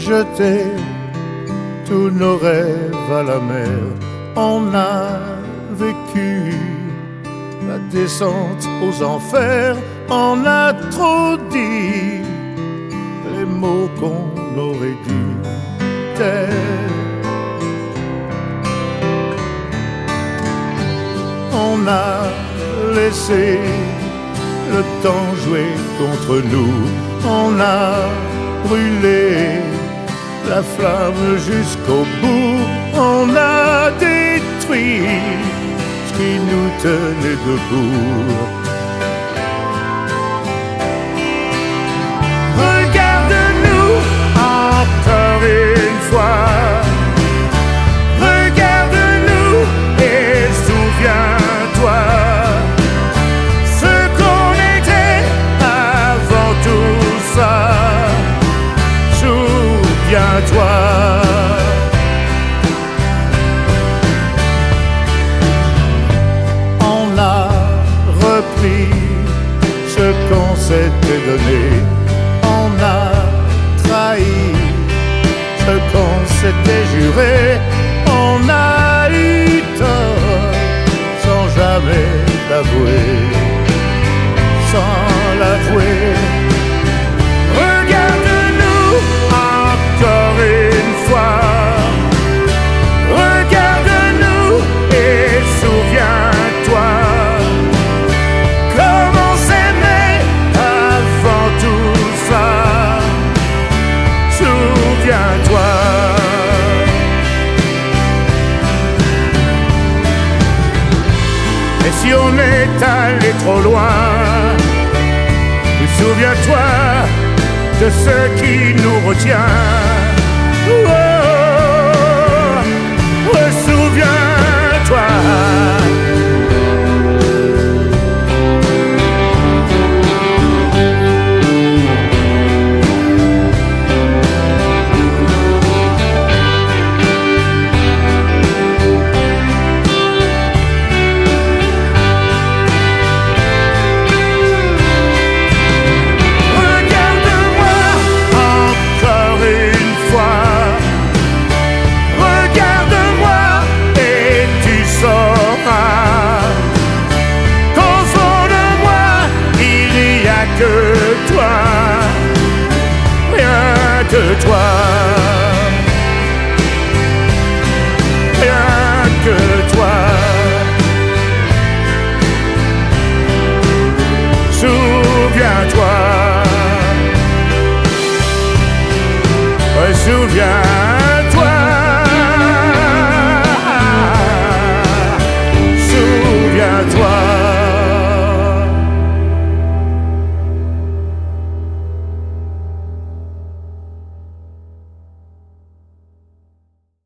jeté tous nos rêves à la mer. On a vécu la descente aux enfers. On a trop dit les mots qu'on aurait dû taire. On a laissé le temps jouer contre nous. On a brûlé la flamme jusqu'au bout. On a détruit ce qui nous tenait debout. Regarde-nous encore une fois. Regarde-nous et souviens-toi ce qu'on était avant tout ça. Souviens-toi. On a repris ce qu'on s'était donné. On a trahi ce qu'on s'était juré. On a eu tort sans jamais l'avouer. Sans l'avouer. Regarde-nous encore une fois. Regarde-nous et souviens-toi comme on s'aimait avant tout ça. Souviens-toi. Et si on est allé trop loin, souviens-toi de ce qui nous retient.